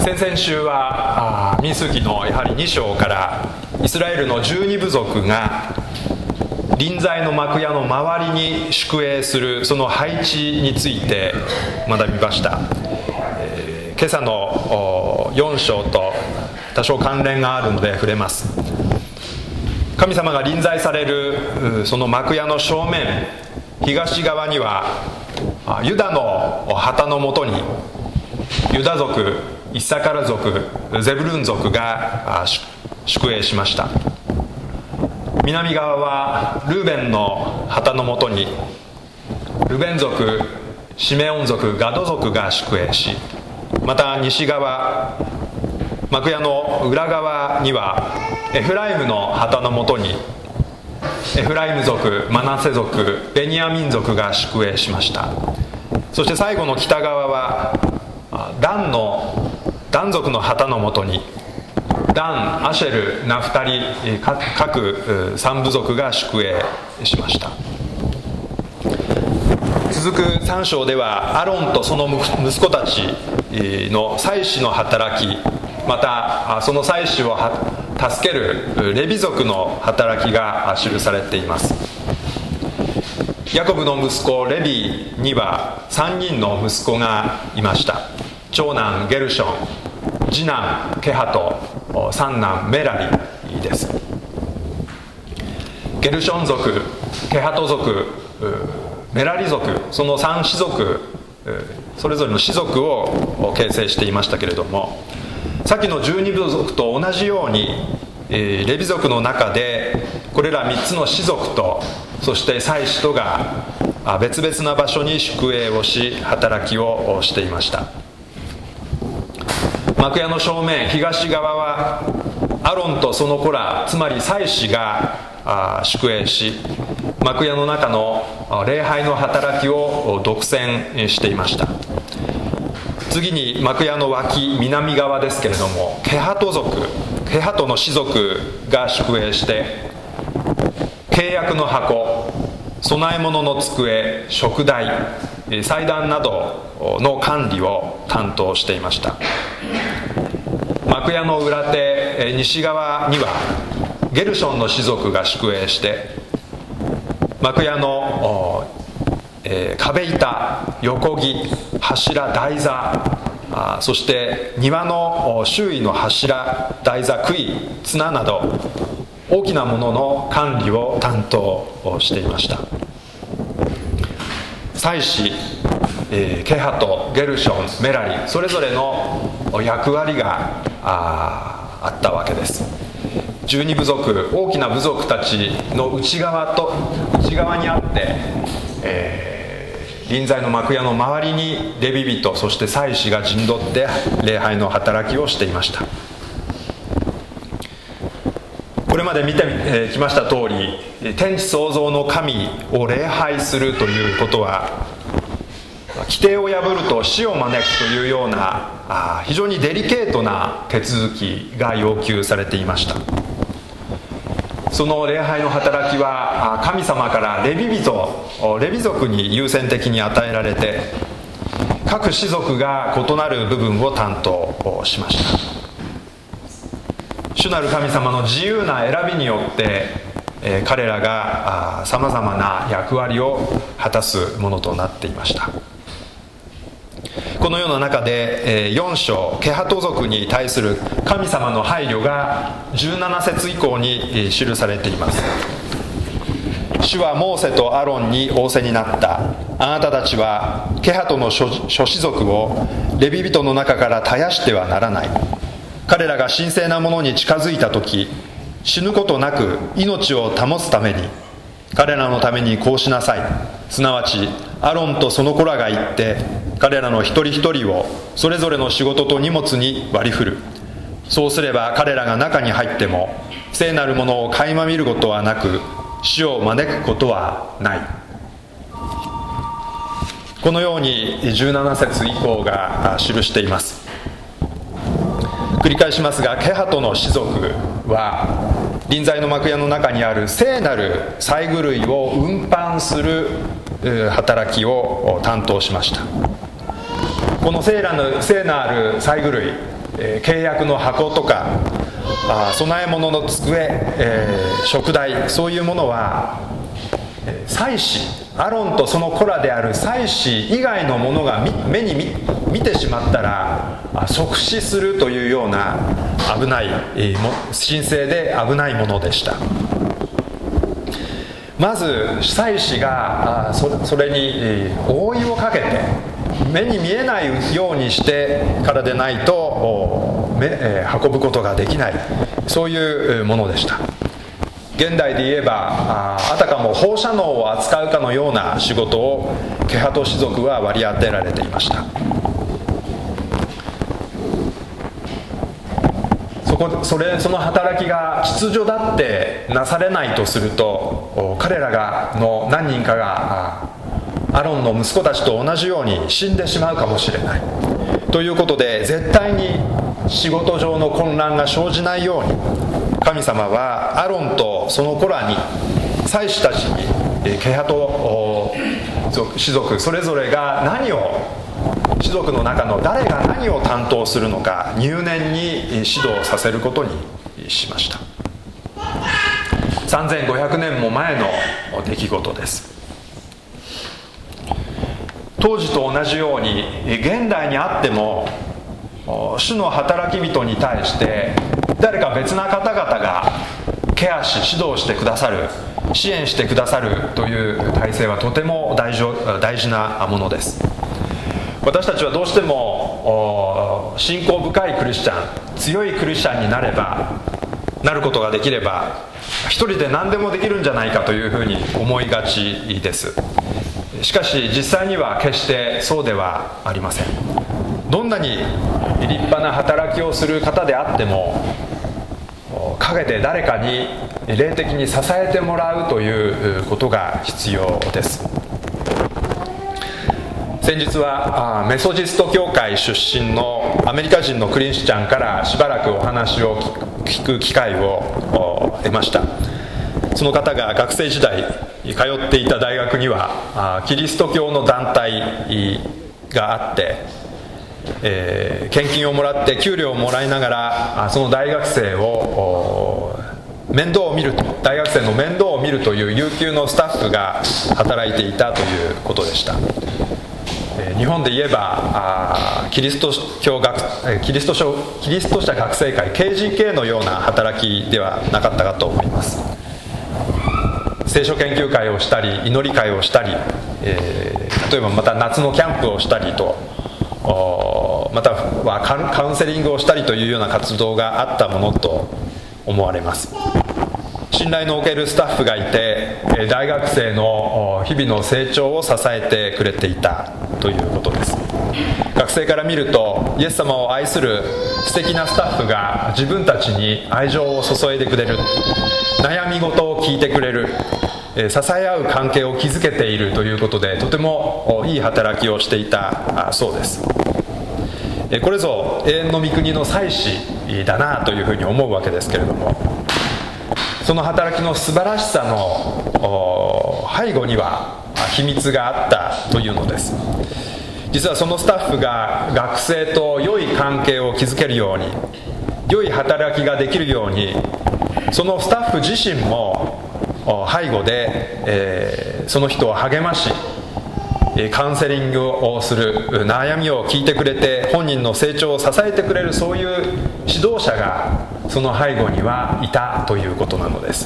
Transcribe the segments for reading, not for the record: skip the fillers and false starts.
先々週は民数記のやはり2章からイスラエルの12部族が臨在の幕屋の周りに宿営するその配置について学びました。今朝の4章と多少関連があるので触れます。神様が臨在されるその幕屋の正面東側にはユダの旗のもとにユダ族、イッサカル族、ゼブルン族が宿営しました。南側はルーベンの旗のもとにルベン族、シメオン族、ガド族が宿営し、また西側幕屋の裏側にはエフライムの旗のもとにエフライム族、マナセ族、ベニヤミン族が宿営しました。そして最後の北側はダン族の旗のもとにダン、アシェル、ナフタリ各三部族が宿営しました。続く3章ではアロンとその息子たちの祭司の働き、またその祭司を助けるレビ族の働きが記されています。ヤコブの息子レビには3人の息子がいました。長男ゲルション、次男ケハト、三男メラリです。ゲルション族、ケハト族、メラリ族、その3氏族それぞれの氏族を形成していましたけれども、さっきの12部族と同じようにレビ族の中でこれら3つの氏族とそして祭司とが別々な場所に宿営をし働きをしていました。幕屋の正面東側はアロンとその子ら、つまり祭司が宿営し幕屋の中の礼拝の働きを独占していました。次に幕屋の脇南側ですけれどもケハトの氏族が宿営して契約の箱、供え物の机、食台、祭壇などの管理を担当していました。幕屋の裏手西側にはゲルションの氏族が宿営して幕屋の壁板、横木、柱、台座、そして庭の周囲の柱、台座、杭、綱など大きなものの管理を担当していました。祭司、ケハト、ゲルション、メラリ、それぞれの役割があったわけです。12部族、大きな部族たちの内側にあって、臨在の幕屋の周りにレビ人、そして祭司が陣取って礼拝の働きをしていました。これまで見てきました通り、天地創造の神を礼拝するということは規定を破ると死を招くというような非常にデリケートな手続きが要求されていました。その礼拝の働きは神様からレビ族に優先的に与えられて各氏族が異なる部分を担当しました。主なる神様の自由な選びによって彼らがさまざまな役割を果たすものとなっていました。このような中で4章ケハト族に対する神様の配慮が17節以降に記されています。主はモーセとアロンに仰せになった。あなたたちはケハトの諸氏族をレビ人の中から絶やしてはならない。彼らが神聖なものに近づいたとき死ぬことなく命を保つために彼らのためにこうしなさい。すなわちアロンとその子らが行って彼らの一人一人をそれぞれの仕事と荷物に割り振る。そうすれば彼らが中に入っても聖なるものを垣間見ることはなく死を招くことはない。このように17節以降が記しています。繰り返しますが、ケハトの氏族は臨在の幕屋の中にある聖なる祭具類を運搬する働きを担当しました。この聖なる祭具類、 契約の箱とか供え物の机、食台、そういうものは祭司、アロンとその子らである祭司以外のものが目に見てしまったら即死するというような危ない神聖で危ないものでした。まず祭司がそれに覆いをかけて目に見えないようにしてからでないと運ぶことができない、そういうものでした。現代で言えばあたかも放射能を扱うかのような仕事をケハト氏族は割り当てられていました。その働きが秩序だってなされないとすると、彼らの何人かがアロンの息子たちと同じように死んでしまうかもしれないということで、絶対に仕事上の混乱が生じないように神様はアロンとその子らに、祭司たちにケハト氏族それぞれが何を、氏族の中の誰が何を担当するのか入念に指導させることにしました。3500年も前の出来事です。当時と同じように現代にあっても主の働き人に対して誰か別な方々がケアし指導してくださる、支援してくださるという体制はとても大事なものです。私たちはどうしても信仰深いクリスチャン、強いクリスチャンになることができれば一人で何でもできるんじゃないかというふうに思いがちです。しかし実際には決してそうではありません。どんなに立派な働きをする方であっても陰で誰かに霊的に支えてもらうということが必要です。先日はメソジスト教会出身のアメリカ人のクリスチャンからしばらくお話を聞く機会を得ました。その方が学生時代通っていた大学にはキリスト教の団体があって、献金をもらって給料をもらいながらその大学生の面倒を見るという有給のスタッフが働いていたということでした。日本で言えばキリスト者学生会 KGK のような働きではなかったかと思います。聖書研究会をしたり祈り会をしたり、例えばまた夏のキャンプをしたりと、またはカウンセリングをしたりというような活動があったものと思われます。信頼のおけるスタッフがいて大学生の日々の成長を支えてくれていたということです。学生から見るとイエス様を愛する素敵なスタッフが自分たちに愛情を注いでくれる、悩み事を聞いてくれる、支え合う関係を築けているということでとてもいい働きをしていたそうです。これぞ永遠の御国の祭司だなというふうに思うわけですけれども、その働きの素晴らしさの背後には秘密があったというのです。実はそのスタッフが学生と良い関係を築けるように、良い働きができるように、そのスタッフ自身も背後で、その人を励ましカウンセリングをする、悩みを聞いてくれて本人の成長を支えてくれる、そういう指導者がその背後にはいたということなのです。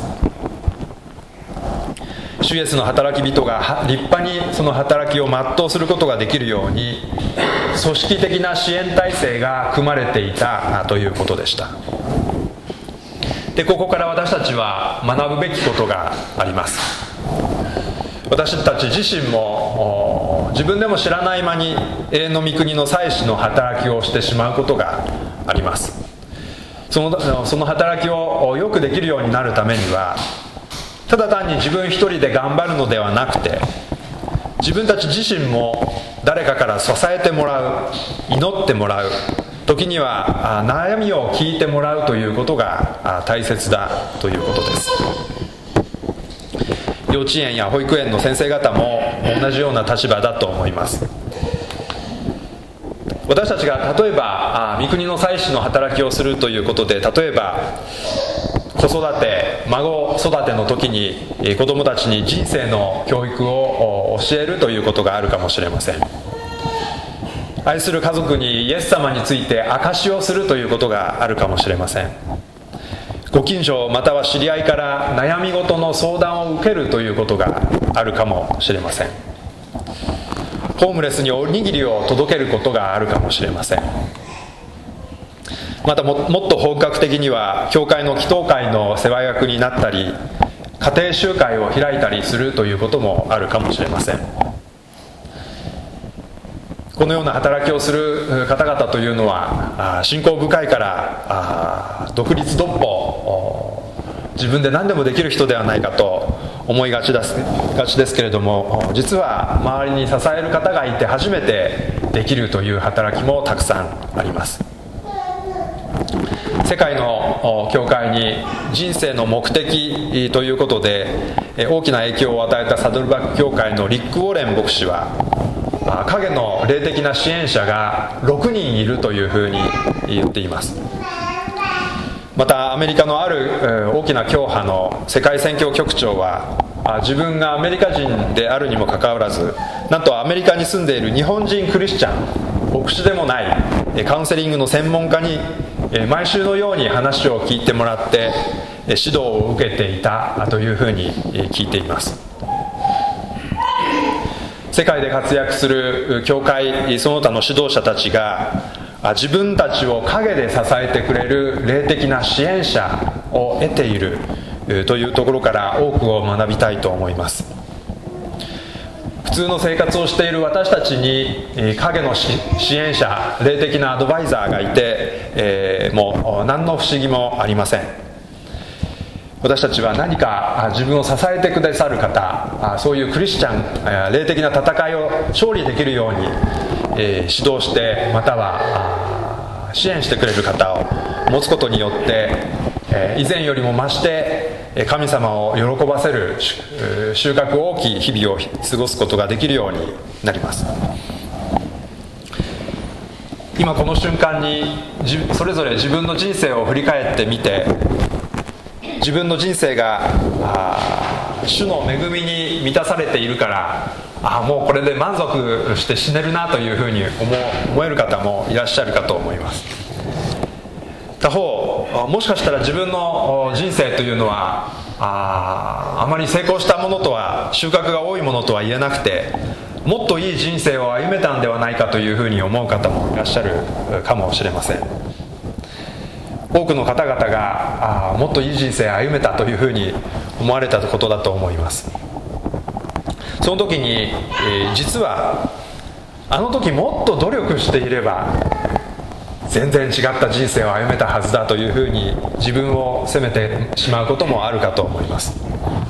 主イエスの働き人が立派にその働きを全うすることができるように組織的な支援体制が組まれていたということでした。で、ここから私たちは学ぶべきことがあります。私たち自身も自分でも知らない間に永遠の御国の祭司の働きをしてしまうことがあります。その働きをよくできるようになるためには、ただ単に自分一人で頑張るのではなくて、自分たち自身も誰かから支えてもらう、祈ってもらう、時には悩みを聞いてもらうということが大切だということです。幼稚園や保育園の先生方も同じような立場だと思います。 私たちが例えば御国の祭司の働きをするということで、例えば子育て、孫育ての時に子どもたちに人生の教育を教えるということがあるかもしれません。愛する家族にイエス様について証しをするということがあるかもしれません。ご近所または知り合いから悩み事の相談を受けるということがあるかもしれません。ホームレスにおにぎりを届けることがあるかもしれません。また もっと本格的には教会の祈祷会の世話役になったり、家庭集会を開いたりするということもあるかもしれません。このような働きをする方々というのは信仰深いから独立独歩、自分で何でもできる人ではないかと思いがちですけれども、実は周りに支える方がいて初めてできるという働きもたくさんあります。世界の教会に人生の目的ということで大きな影響を与えたサドルバック教会のリック・ウォレン牧師は、影の霊的な支援者が6人いるというふうに言っています。またアメリカのある大きな教派の世界宣教局長は、自分がアメリカ人であるにもかかわらず、なんとアメリカに住んでいる日本人クリスチャン、牧師でもないカウンセリングの専門家に毎週のように話を聞いてもらって指導を受けていたというふうに聞いています。世界で活躍する教会その他の指導者たちが自分たちを陰で支えてくれる霊的な支援者を得ているというところから多くを学びたいと思います。普通の生活をしている私たちに影の支援者、霊的なアドバイザーがいて、もう何の不思議もありません。私たちは何か自分を支えてくださる方、そういうクリスチャン、霊的な戦いを勝利できるように指導して、または支援してくれる方を持つことによって以前よりも増して神様を喜ばせる収穫大きい日々を過ごすことができるようになります。今この瞬間にそれぞれ自分の人生を振り返ってみて、自分の人生が主の恵みに満たされているから、もうこれで満足して死ねるなというふうに思える方もいらっしゃるかと思います。他方、もしかしたら自分の人生というのはあまり成功したものとは、収穫が多いものとは言えなくて、もっといい人生を歩めたんではないかというふうに思う方もいらっしゃるかもしれません。多くの方々がもっといい人生を歩めたというふうに思われたことだと思います。その時に、実はあの時もっと努力していれば全然違った人生を歩めたはずだというふうに自分を責めてしまうこともあるかと思います。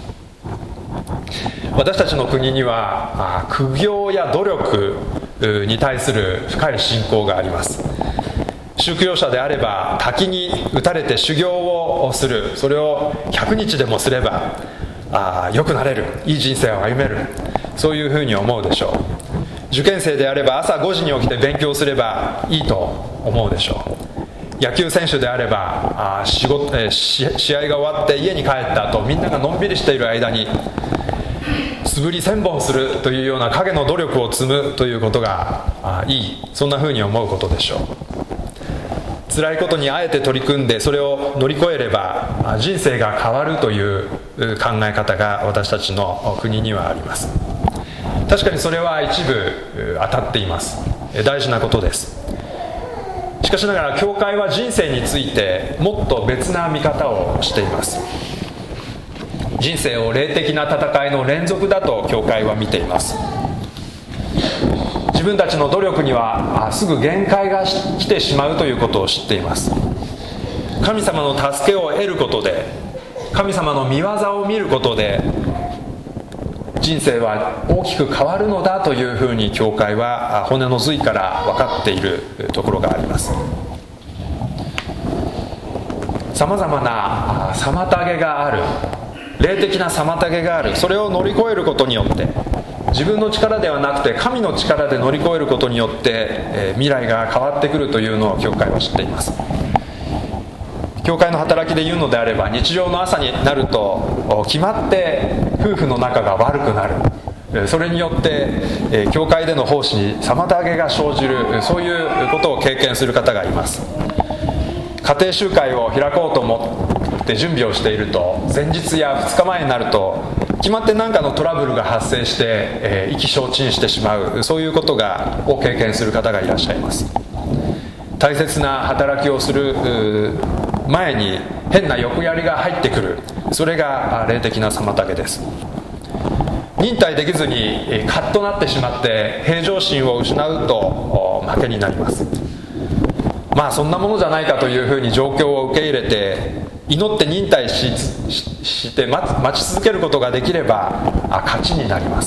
私たちの国には苦行や努力に対する深い信仰があります。宗教者であれば滝に打たれて修行をする、それを100日でもすれば良くなれる、いい人生を歩める、そういうふうに思うでしょう。受験生であれば朝5時に起きて勉強すればいいと思うでしょう。野球選手であれば試合が終わって家に帰った後、みんながのんびりしている間に素振り1000本するというような影の努力を積むということがいい、そんなふうに思うことでしょう。辛いことにあえて取り組んでそれを乗り越えれば人生が変わるという考え方が私たちの国にはあります。確かにそれは一部当たっています。大事なことです。しかしながら教会は人生についてもっと別な見方をしています。人生を霊的な戦いの連続だと教会は見ています。自分たちの努力にはすぐ限界が来てしまうということを知っています。神様の助けを得ることで、神様の御業を見ることで人生は大きく変わるのだというふうに教会は骨の髄から分かっているところがあります。さまざまな妨げがある、霊的な妨げがある、それを乗り越えることによって自分の力ではなくて神の力で乗り越えることによって、未来が変わってくるというのを教会は知っています。教会の働きで言うのであれば、日常の朝になると決まって夫婦の仲が悪くなる、それによって教会での奉仕に妨げが生じる、そういうことを経験する方がいます。家庭集会を開こうと思って準備をしていると、前日や2日前になると決まって何かのトラブルが発生して、意気消沈してしまう、そういうことを経験する方がいらっしゃいます。大切な働きをする前に変な欲やりが入ってくる、それが霊的な妨げです。忍耐できずにカッとなってしまって平常心を失うと負けになります。そんなものじゃないかというふうに状況を受け入れて祈って忍耐して待ち続けることができれば勝ちになります。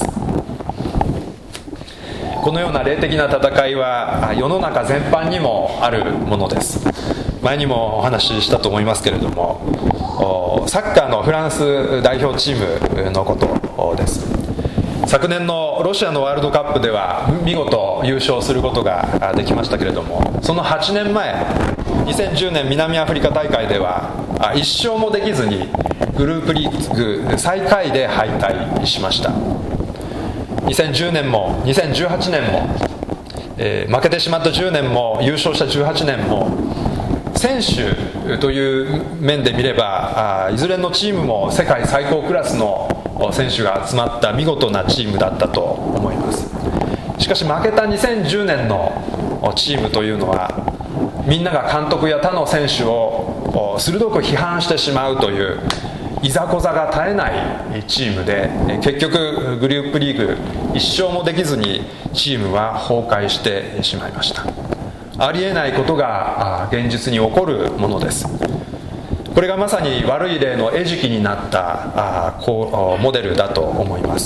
このような霊的な戦いは世の中全般にもあるものです。前にもお話ししたと思いますけれども、サッカーのフランス代表チームのことです。昨年のロシアのワールドカップでは見事優勝することができましたけれども、その8年前2010年南アフリカ大会では1勝もできずにグループリーグ最下位で敗退しました。2010年も2018年も、負けてしまった10年も優勝した18年も、選手という面で見ればいずれのチームも世界最高クラスの選手が集まった見事なチームだったと思います。しかし負けた2010年のチームというのは、みんなが監督や他の選手を鋭く批判してしまうといういざこざが絶えないチームで、結局グループリーグ1勝もできずにチームは崩壊してしまいました。ありえないことが現実に起こるものです。これがまさに悪い例の餌食になったモデルだと思います。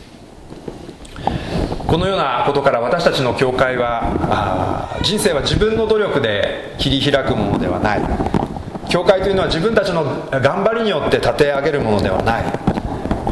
このようなことから私たちの教会は、人生は自分の努力で切り開くものではない。教会というのは自分たちの頑張りによって立て上げるものではない。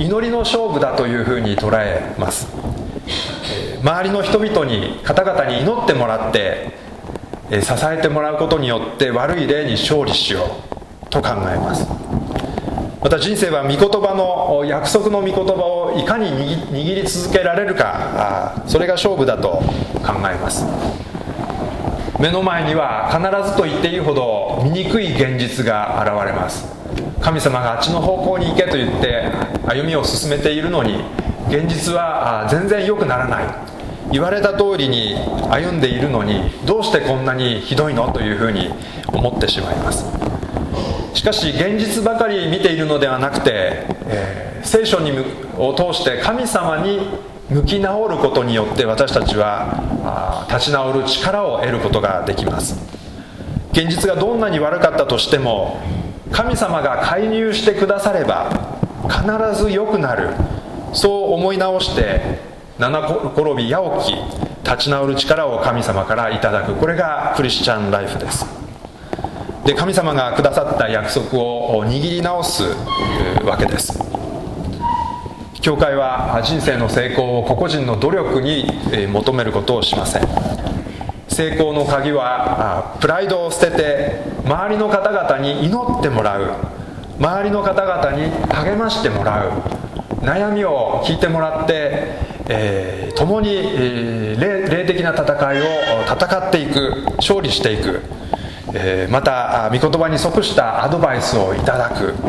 祈りの勝負だというふうに捉えます。周りの人々に方々に祈ってもらって支えてもらうことによって悪い霊に勝利しようと考えます。また人生は御言葉の約束の御言葉をいかに握り続けられるか、それが勝負だと考えます。目の前には必ずと言っていいほど醜い現実が現れます。神様があっちの方向に行けと言って歩みを進めているのに、現実は全然良くならない。言われた通りに歩んでいるのに、どうしてこんなにひどいのというふうに思ってしまいます。しかし現実ばかり見ているのではなくて、聖書を通して神様に向き直ることによって私たちは立ち直る力を得ることができます。現実がどんなに悪かったとしても、神様が介入してくだされば必ず良くなる、そう思い直して七転び八起き立ち直る力を神様からいただく、これがクリスチャンライフです。で、神様がくださった約束を握り直すわけです。教会は人生の成功を個々人の努力に求めることをしません。成功の鍵はプライドを捨てて周りの方々に祈ってもらう、周りの方々に励ましてもらう、悩みを聞いてもらって共に霊的な戦いを戦っていく、勝利していく、また御言葉に即したアドバイスをいただく。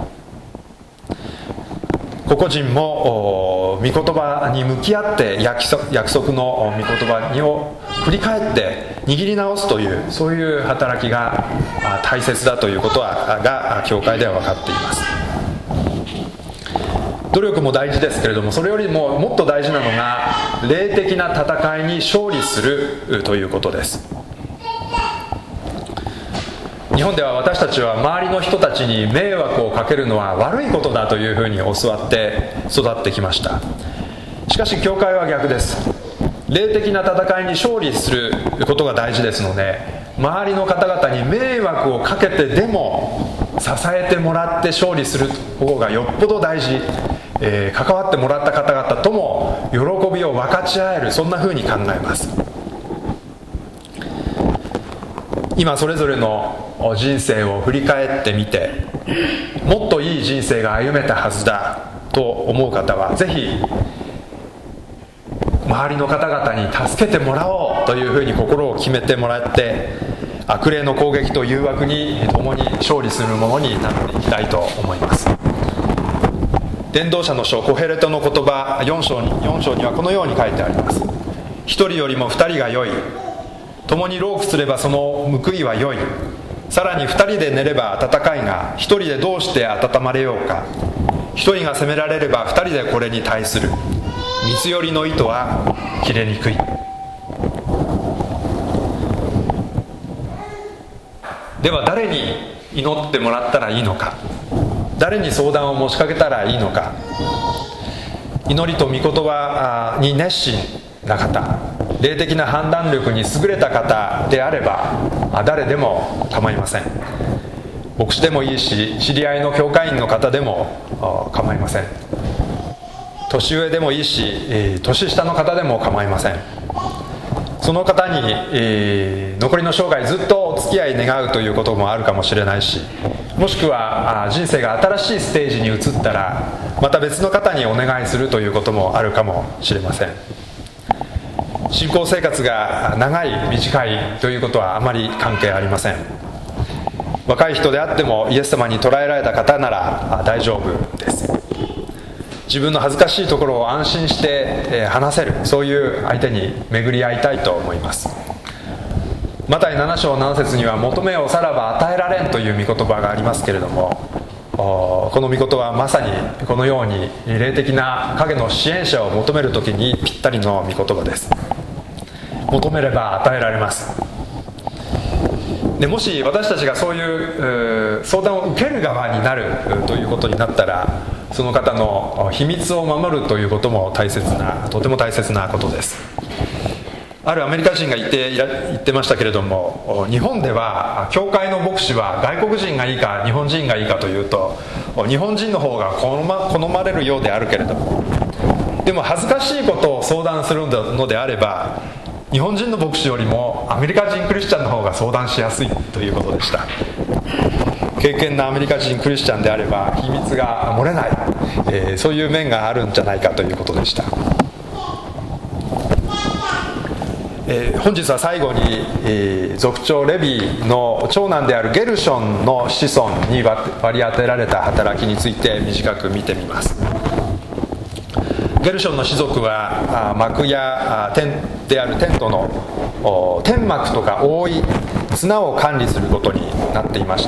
個々人も御言葉に向き合って約束の御言葉を振り返って握り直すという、そういう働きが大切だということが教会では分かっています。努力も大事ですけれども、それよりももっと大事なのが霊的な戦いに勝利するということです。日本では私たちは周りの人たちに迷惑をかけるのは悪いことだというふうに教わって育ってきました。しかし教会は逆です。霊的な戦いに勝利することが大事ですので、周りの方々に迷惑をかけてでも支えてもらって勝利する方がよっぽど大事。関わってもらった方々とも喜び分かち合える、そんな風に考えます。今それぞれの人生を振り返ってみて、もっといい人生が歩めたはずだと思う方は、ぜひ周りの方々に助けてもらおうというふうに心を決めてもらって、悪霊の攻撃と誘惑に共に勝利するものになっていきたいと思います。伝道者の書コヘレトの言葉4章にはこのように書いてあります。一人よりも二人が良い、共に労苦すればその報いは良い、さらに二人で寝れば暖かいが、一人でどうして温まれようか。一人が責められれば二人でこれに対する。三つ寄りの糸は切れにくい。では誰に祈ってもらったらいいのか、誰に相談を持ちかけたらいいのか。祈りと御言葉に熱心な方、霊的な判断力に優れた方であれば誰でも構いません。牧師でもいいし、知り合いの教会員の方でも構いません。年上でもいいし、年下の方でも構いません。その方に、残りの生涯ずっとお付き合い願うということもあるかもしれないし、もしくは人生が新しいステージに移ったらまた別の方にお願いするということもあるかもしれません。信仰生活が長い短いということはあまり関係ありません。若い人であってもイエス様に捉えられた方なら大丈夫です。自分の恥ずかしいところを安心して話せる、そういう相手に巡り合いたいと思います。マタイ7章7節には、求めよさらば与えられんという御言葉がありますけれども、この御言葉はまさにこのように霊的な影の支援者を求めるときにぴったりの御言葉です。求めれば与えられます。でもし私たちがそういう相談を受ける側になるということになったら、その方の秘密を守るということもとても大切なことです。あるアメリカ人が言ってましたけれども、日本では教会の牧師は外国人がいいか日本人がいいかというと、日本人の方が好まれるようであるけれども、でも恥ずかしいことを相談するのであれば、日本人の牧師よりもアメリカ人クリスチャンの方が相談しやすいということでした。敬虔なアメリカ人クリスチャンであれば秘密が漏れない、そういう面があるんじゃないかということでした。本日は最後に、族長レビの長男であるゲルションの子孫に割り当てられた働きについて短く見てみます。ゲルションの氏族は幕やであるテントの天幕とか覆い綱を管理することになっていました。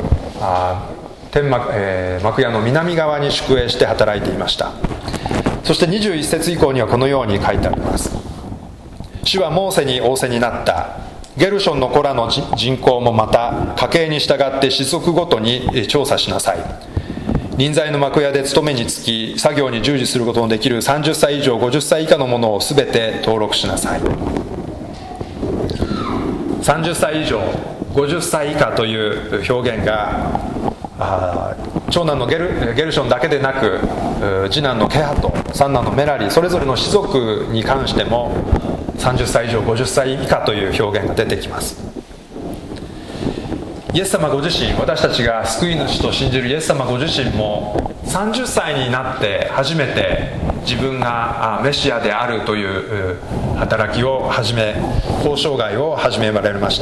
幕屋の南側に宿営して働いていました。そして21節以降にはこのように書いてあります。主はモーセに仰せになった。ゲルションの子らの人口もまた家系に従って氏族ごとに調査しなさい。臨在の幕屋で勤めにつき作業に従事することのできる30歳以上50歳以下の者をすべて登録しなさい。30歳以上50歳以下という表現が長男のゲルションだけでなく、次男のケハと三男のメラリ、それぞれの氏族に関しても30歳以上50歳以下という表現が出てきます。イエス様ご自身、私たちが救い主と信じるイエス様ご自身も30歳になって初めて自分がメシアであるという働きを交渉外を始められました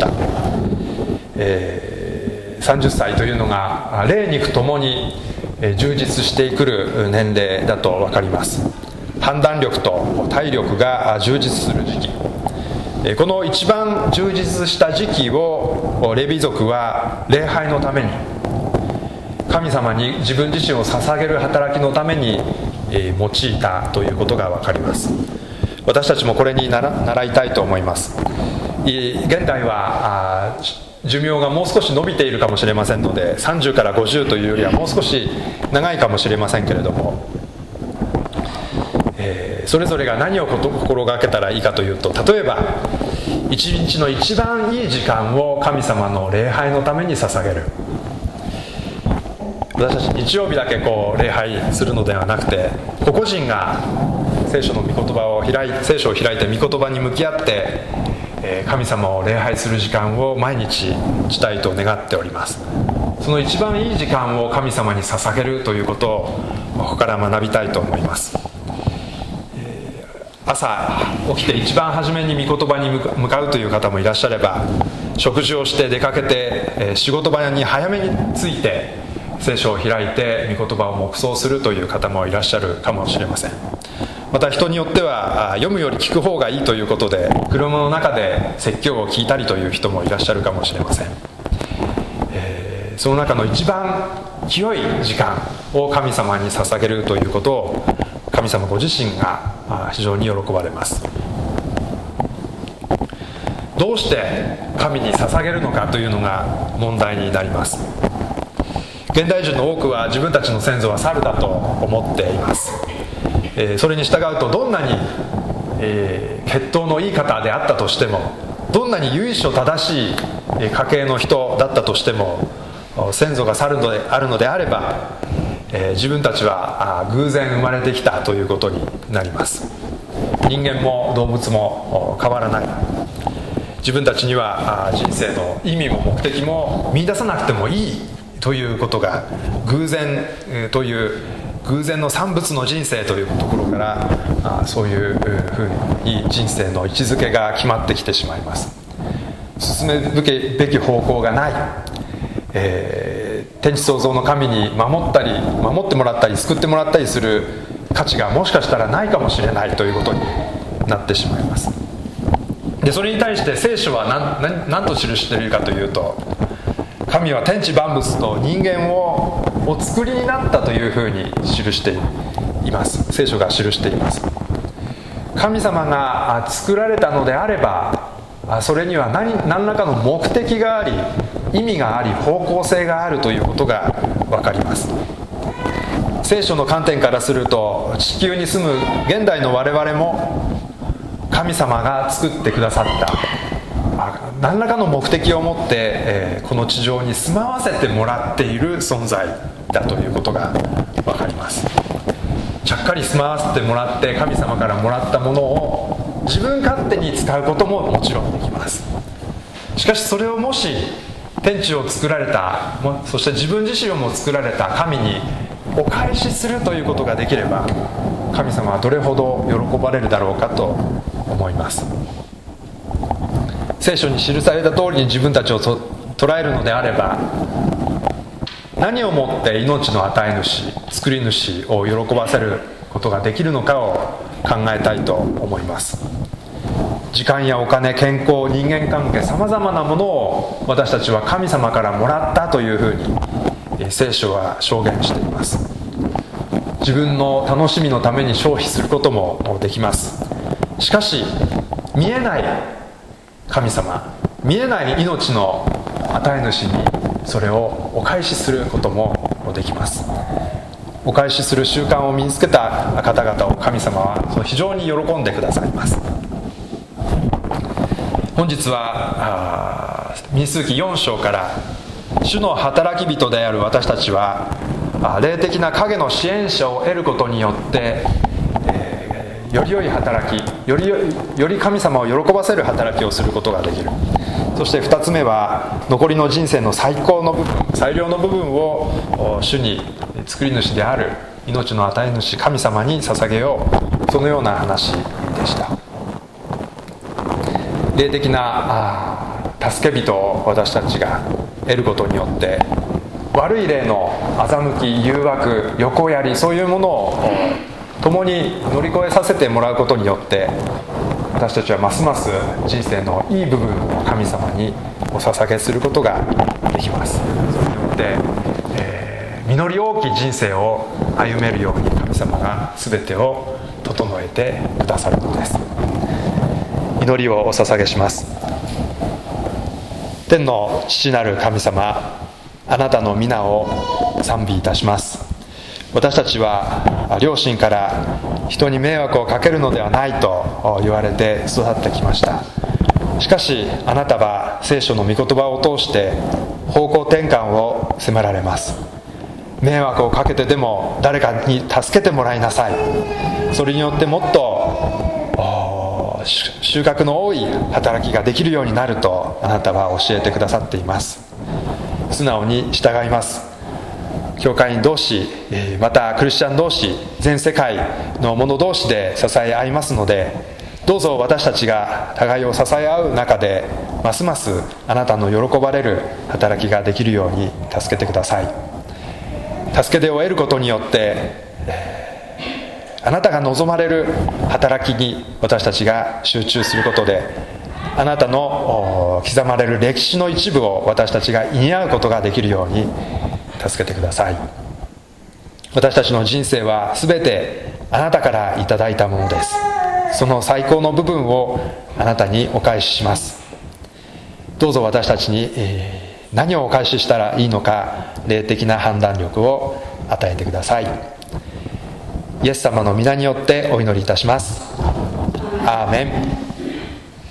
。30歳というのが霊肉ともに充実してくる年齢だと分かります。判断力と体力が充実する時期、この一番充実した時期をレビ族は礼拝のために、神様に自分自身を捧げる働きのために用いたということが分かります。私たちもこれに習いたいと思います。現代は寿命がもう少し伸びているかもしれませんので、30から50というよりはもう少し長いかもしれませんけれども、それぞれが何を心がけたらいいかというと、例えば一日の一番いい時間を神様の礼拝のために捧げる。私たち日曜日だけ礼拝するのではなくて、個々人が聖書の御言葉を聖書を開いて御言葉に向き合って、神様を礼拝する時間を毎日したいと願っております。その一番いい時間を神様に捧げるということをここから学びたいと思います。朝起きて一番初めに御言葉に向かうという方もいらっしゃれば、食事をして出かけて仕事場に早めに着いて聖書を開いて御言葉を黙想するという方もいらっしゃるかもしれません。また人によっては読むより聞く方がいいということで車の中で説教を聞いたりという人もいらっしゃるかもしれません。その中の一番清い時間を神様に捧げるということを神様ご自身が非常に喜ばれます。どうして神に捧げるのかというのが問題になります。現代人の多くは自分たちの先祖は猿だと思っています。それに従うとどんなに、血統のいい方であったとしても、どんなに由緒正しい家系の人だったとしても、先祖が猿であるのであれば、自分たちは偶然生まれてきたということになります。人間も動物も変わらない。自分たちには人生の意味も目的も見出さなくてもいいということが偶然という偶然の産物の人生というところからそういうふうに人生の位置づけが決まってきてしまいます。進めべき方向がない、天地創造の神に守ってもらったり救ってもらったりする価値がもしかしたらないかもしれないということになってしまいます。でそれに対して聖書は何と記しているかというと、神は天地万物と人間をお作りになったというふうに記しています。聖書が記しています。神様が作られたのであれば、それには何らかの目的があり、意味があり、方向性があるということが分かります。聖書の観点からすると、地球に住む現代の我々も神様が作ってくださった何らかの目的を持って、この地上に住まわせてもらっている存在だということが分かります。ちゃっかり住まわせてもらって神様からもらったものを自分勝手に使うことももちろんできます。しかしそれをもし天地を作られた、そして自分自身をも作られた神にお返しするということができれば、神様はどれほど喜ばれるだろうかと思います。聖書に記された通りに自分たちを捉えるのであれば、何をもって命の与え主、作り主を喜ばせることができるのかを考えたいと思います。時間やお金、健康、人間関係、さまざまなものを私たちは神様からもらったというふうに聖書は証言しています。自分の楽しみのために消費することもできます。しかし見えない神様、見えない命の与え主にそれをお返しすることもできます。お返しする習慣を身につけた方々を神様は非常に喜んでくださいます。本日は民数記4章から主の働き人である私たちは霊的な影の支援者を得ることによってより良い働き、より神様を喜ばせる働きをすることができる。そして2つ目は残りの人生の最良の部分を主に作り主である命の与え主神様に捧げよう、そのような話でした。霊的な助け人を私たちが得ることによって悪い霊の欺き、誘惑、横やり、そういうものを共に乗り越えさせてもらうことによって私たちはますます人生のいい部分を神様にお捧げすることができます。それによって、実り多き人生を歩めるように神様が全てを整えてくださるのです。祈りをお捧げします。天の父なる神様、あなたの皆を賛美いたします。私たちは両親から人に迷惑をかけるのではないと言われて育ってきました。しかしあなたは聖書の御言葉を通して方向転換を迫られます。迷惑をかけてでも誰かに助けてもらいなさい。 それによってもっと収穫の多い働きができるようになるとあなたは教えてくださっています。素直に従います。教会員同士、またクリスチャン同士、全世界の者同士で支え合いますので、どうぞ私たちが互いを支え合う中でますますあなたの喜ばれる働きができるように助けてください。助け手を得ることによってあなたが望まれる働きに私たちが集中することで、あなたの刻まれる歴史の一部を私たちが担うことができるように助けてください。私たちの人生は全てあなたからいただいたものです。その最高の部分をあなたにお返しします。どうぞ私たちに何をお返ししたらいいのか、霊的な判断力を与えてください。イエス様の皆によってお祈りいたします。アーメン。